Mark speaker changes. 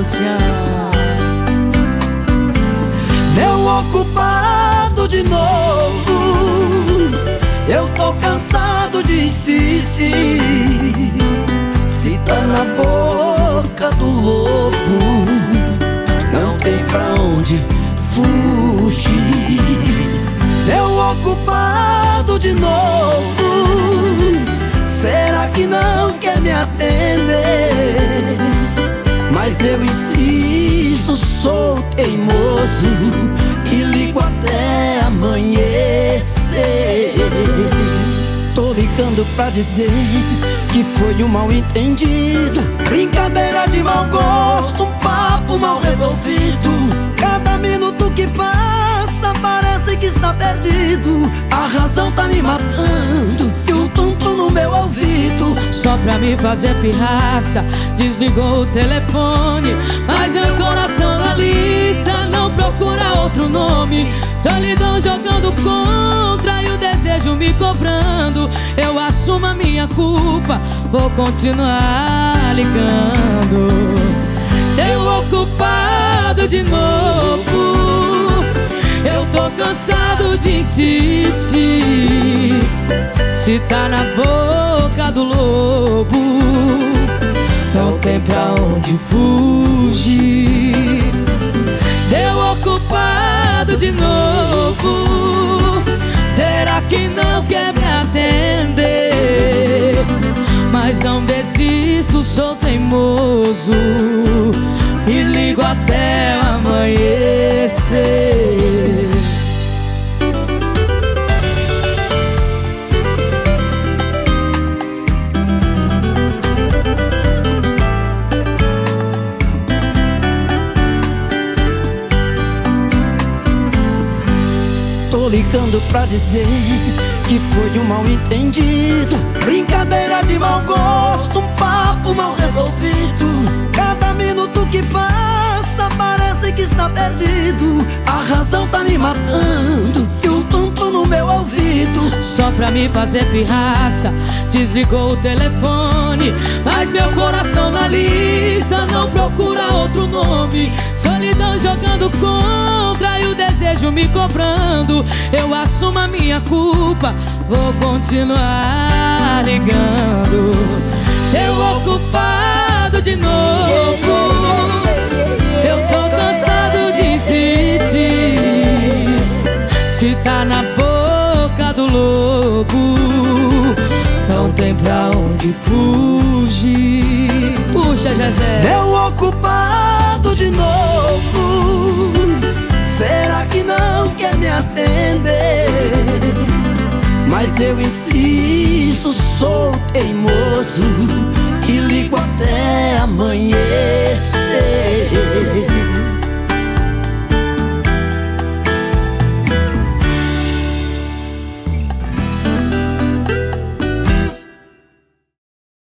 Speaker 1: distância.
Speaker 2: Meu ocupado de novo, eu tô cansado de insistir. Se tá na boca do lobo, não tem pra onde fugir. Meu ocupado de novo, será que não quer me atender? Mas eu insisto, sou teimoso e ligo até amanhecer. Tô ligando pra dizer que foi um mal entendido, brincadeira de mau gosto, um papo mal resolvido. Cada minuto que passa parece que está perdido. A razão tá me matando e um tum-tum no meu ouvido.
Speaker 1: Só pra me fazer pirraça, desligou o telefone, mas meu coração na lista não procura outro nome. Solidão jogando contra e o desejo me cobrando. Eu assumo a minha culpa, vou continuar ligando. Teu ocupado de novo, eu tô cansado de insistir. Se tá na boca do lobo, não tem pra onde fugir. Deu ocupado de novo, será que não quer me atender? Mas não desisto, sou teimoso e ligo até amanhecer.
Speaker 2: Tô ligando pra dizer que foi um mal entendido, brincadeira de mau gosto, um papo mal resolvido. Cada minuto que passa parece que está perdido. A razão tá me matando e um tum-tum no meu ouvido.
Speaker 1: Só pra me fazer pirraça, desligou o telefone, mas meu coração na lista não procura outro nome. Solidão jogando contra e o desejo me cobrando. Eu assumo a minha culpa, vou continuar ligando. Eu ocupado de novo, eu tô cansado de insistir. Se tá na boca do lobo, não tem pra onde fugir. Puxa, Jezé.
Speaker 2: Meu ocupado de novo, será que não quer me atender? Mas eu insisto, sou teimoso e ligo até amanhecer.